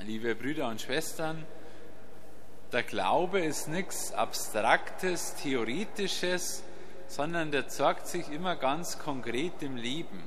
Liebe Brüder und Schwestern, der Glaube ist nichts Abstraktes, Theoretisches, sondern der zeigt sich immer ganz konkret im Leben.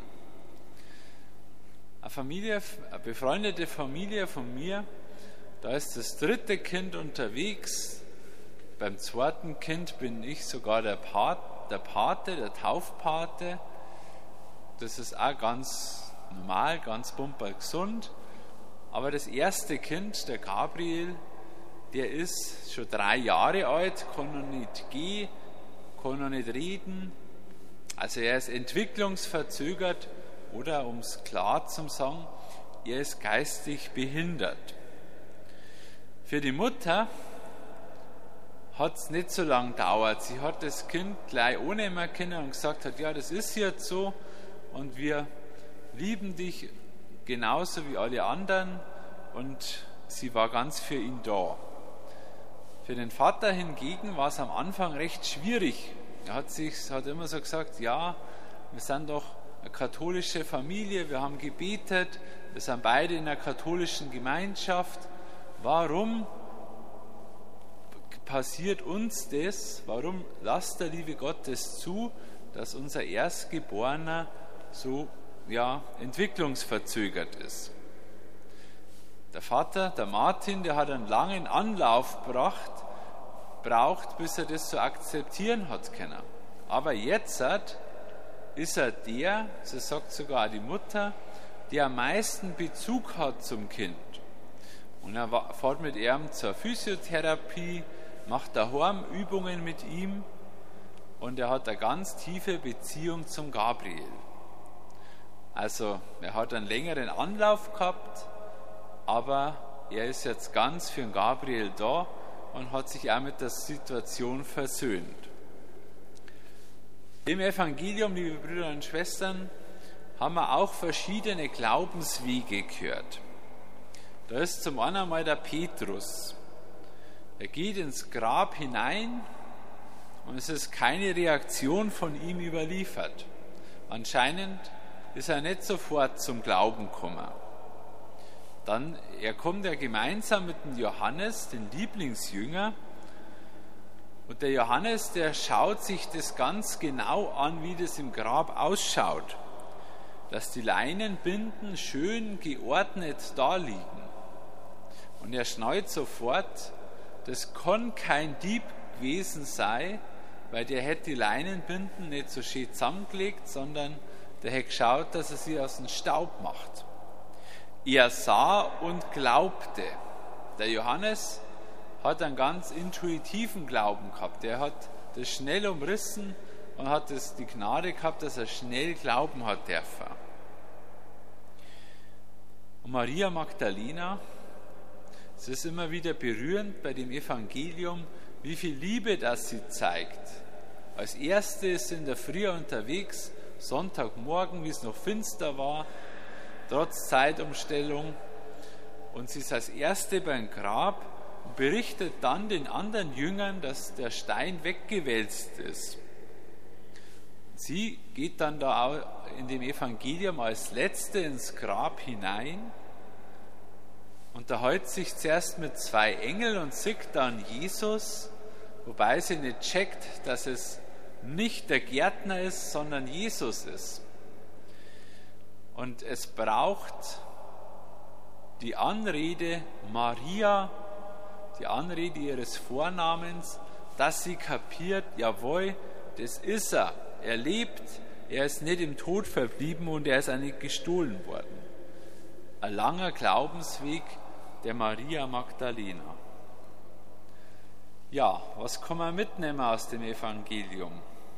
Eine befreundete Familie von mir, da ist das 3. Kind unterwegs. Beim 2. Kind bin ich sogar der Pate, der Taufpate. Das ist auch ganz normal, ganz bumper gesund. Aber das 1. Kind, der Gabriel, der ist schon 3 Jahre alt, kann noch nicht gehen, kann noch nicht reden. Also er ist entwicklungsverzögert oder, um es klar zu sagen, er ist geistig behindert. Für die Mutter hat es nicht so lange gedauert. Sie hat das Kind gleich annehmen können und gesagt hat, ja, das ist jetzt so und wir lieben dich genauso wie alle anderen, und sie war ganz für ihn da. Für den Vater hingegen war es am Anfang recht schwierig. Er hat immer so gesagt, ja, wir sind doch eine katholische Familie, wir haben gebetet, wir sind beide in einer katholischen Gemeinschaft. Warum passiert uns das? Warum lasst der liebe Gott das zu, dass unser Erstgeborener so entwicklungsverzögert ist? Der Vater, der Martin, der hat einen langen Anlauf braucht, bis er das so akzeptieren hat können. Aber jetzt ist er der, so sagt sogar die Mutter, der am meisten Bezug hat zum Kind. Und er fährt mit ihm zur Physiotherapie, macht daheim Übungen mit ihm, und er hat eine ganz tiefe Beziehung zum Gabriel. Also er hat einen längeren Anlauf gehabt, aber er ist jetzt ganz für den Gabriel da und hat sich auch mit der Situation versöhnt. Im Evangelium, liebe Brüder und Schwestern, haben wir auch verschiedene Glaubenswege gehört. Da ist zum einen einmal der Petrus. Er geht ins Grab hinein und es ist keine Reaktion von ihm überliefert. Anscheinend ist er nicht sofort zum Glauben gekommen. Dann, er kommt ja gemeinsam mit dem Johannes, den Lieblingsjünger, und der Johannes, der schaut sich das ganz genau an, wie das im Grab ausschaut, dass die Leinenbinden schön geordnet da liegen. Und er schnallt sofort, das kann kein Dieb gewesen sein, weil der hätte die Leinenbinden nicht so schön zusammengelegt, sondern der hätte geschaut, dass er sie aus dem Staub macht. Er sah und glaubte. Der Johannes hat einen ganz intuitiven Glauben gehabt. Er hat das schnell umrissen und hat die Gnade gehabt, dass er schnell glauben hat dürfen. Und Maria Magdalena, es ist immer wieder berührend bei dem Evangelium, wie viel Liebe das sie zeigt. Als Erste ist sie in der Früh unterwegs, Sonntagmorgen, wie es noch finster war, trotz Zeitumstellung, und sie ist als Erste beim Grab und berichtet dann den anderen Jüngern, dass der Stein weggewälzt ist. Sie geht dann da in dem Evangelium als Letzte ins Grab hinein, unterhält sich zuerst mit 2 Engeln und sieht dann Jesus, wobei sie nicht checkt, dass es nicht der Gärtner ist, sondern Jesus ist. Und es braucht die Anrede Maria, die Anrede ihres Vornamens, dass sie kapiert, jawohl, das ist er. Er lebt, er ist nicht im Tod verblieben und er ist auch nicht gestohlen worden. Ein langer Glaubensweg der Maria Magdalena. Ja, was kann man mitnehmen aus dem Evangelium?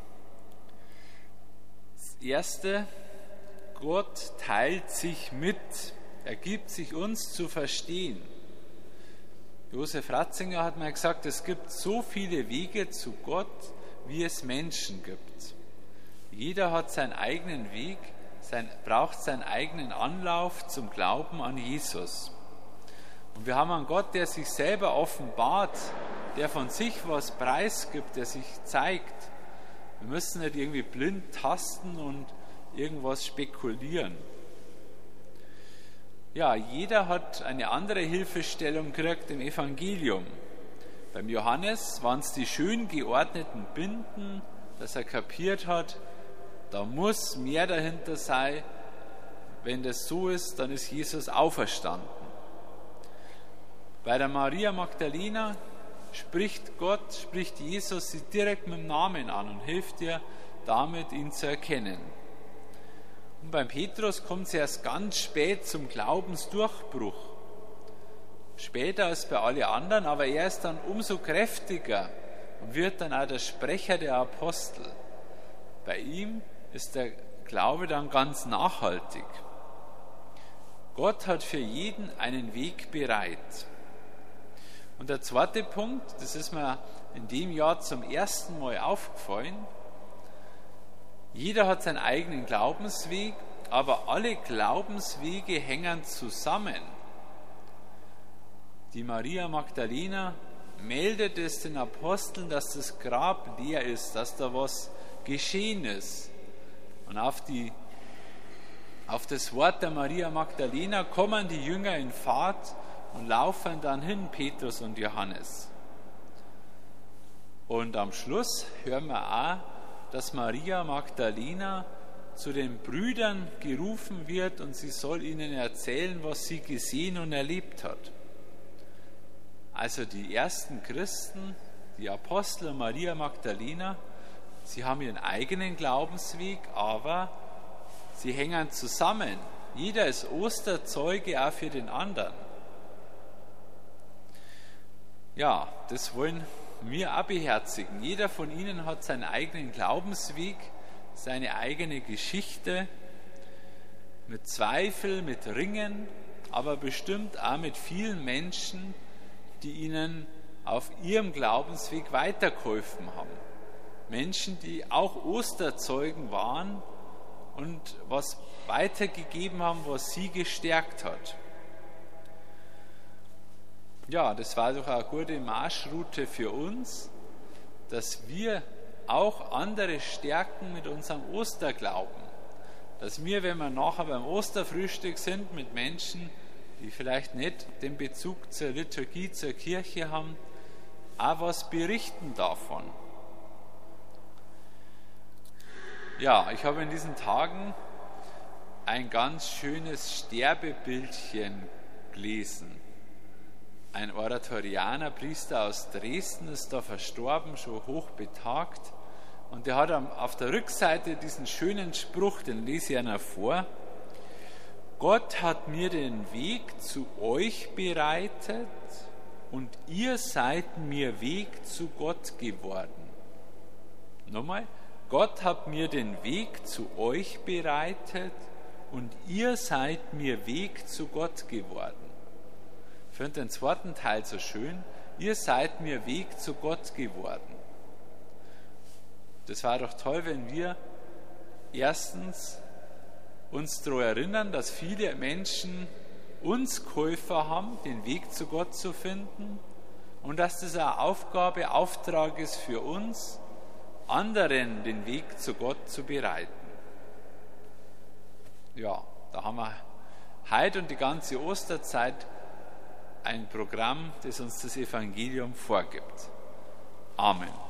Das Erste: Gott teilt sich mit, er gibt sich uns zu verstehen. Josef Ratzinger hat mal gesagt, es gibt so viele Wege zu Gott, wie es Menschen gibt. Jeder hat seinen eigenen Weg, braucht seinen eigenen Anlauf zum Glauben an Jesus. Und wir haben einen Gott, der sich selber offenbart, der von sich was preisgibt, der sich zeigt. Wir müssen nicht irgendwie blind tasten und irgendwas spekulieren. Ja, jeder hat eine andere Hilfestellung gekriegt im Evangelium. Beim Johannes waren es die schön geordneten Binden, dass er kapiert hat, da muss mehr dahinter sein. Wenn das so ist, dann ist Jesus auferstanden. Bei der Maria Magdalena spricht Jesus sie direkt mit dem Namen an und hilft ihr damit, ihn zu erkennen. Und beim Petrus kommt es erst ganz spät zum Glaubensdurchbruch. Später als bei allen anderen, aber er ist dann umso kräftiger und wird dann auch der Sprecher der Apostel. Bei ihm ist der Glaube dann ganz nachhaltig. Gott hat für jeden einen Weg bereit. Und der zweite Punkt, das ist mir in dem Jahr zum ersten Mal aufgefallen, jeder hat seinen eigenen Glaubensweg, aber alle Glaubenswege hängen zusammen. Die Maria Magdalena meldet es den Aposteln, dass das Grab leer ist, dass da was geschehen ist. Und auf das Wort der Maria Magdalena kommen die Jünger in Fahrt und laufen dann hin, Petrus und Johannes. Und am Schluss hören wir auch, dass Maria Magdalena zu den Brüdern gerufen wird und sie soll ihnen erzählen, was sie gesehen und erlebt hat. Also die ersten Christen, die Apostel und Maria Magdalena, sie haben ihren eigenen Glaubensweg, aber sie hängen zusammen. Jeder ist Osterzeuge auch für den anderen. Ja, das wollen wir auch beherzigen. Jeder von ihnen hat seinen eigenen Glaubensweg, seine eigene Geschichte, mit Zweifel, mit Ringen, aber bestimmt auch mit vielen Menschen, die ihnen auf ihrem Glaubensweg weitergeholfen haben. Menschen, die auch Osterzeugen waren und was weitergegeben haben, was sie gestärkt hat. Ja, das war doch eine gute Marschroute für uns, dass wir auch andere stärken mit unserem Osterglauben. Dass wir, wenn wir nachher beim Osterfrühstück sind mit Menschen, die vielleicht nicht den Bezug zur Liturgie, zur Kirche haben, auch was berichten davon. Ja, ich habe in diesen Tagen ein ganz schönes Sterbebildchen gelesen. Ein Oratorianer, Priester aus Dresden, ist da verstorben, schon hochbetagt. Und der hat auf der Rückseite diesen schönen Spruch, den lese ich Ihnen vor. Gott hat mir den Weg zu euch bereitet und ihr seid mir Weg zu Gott geworden. Nochmal. Gott hat mir den Weg zu euch bereitet und ihr seid mir Weg zu Gott geworden. Ich finde den zweiten Teil so schön. Ihr seid mir Weg zu Gott geworden. Das war doch toll, wenn wir erstens uns daran erinnern, dass viele Menschen uns Käufer haben, den Weg zu Gott zu finden und dass das eine Aufgabe, Auftrag ist für uns, anderen den Weg zu Gott zu bereiten. Ja, da haben wir heute und die ganze Osterzeit ein Programm, das uns das Evangelium vorgibt. Amen.